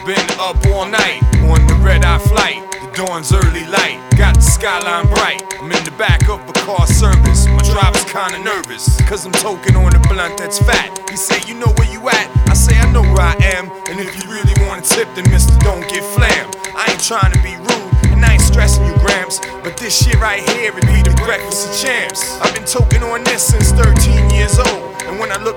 Been up all night on the red-eye flight. The dawn's early light, got the skyline bright. I'm in the back of a car service. My driver's kinda nervous, cause I'm toking on a blunt that's fat. He say, you know where you at? I say, I know where I am. And if you really want a tip, then mister, don't get flam. I ain't trying to be rude, and I ain't stressing you, Gramps, but this shit right here, it be the breakfast of champs. I've been toking on this since 13 years old, and when I look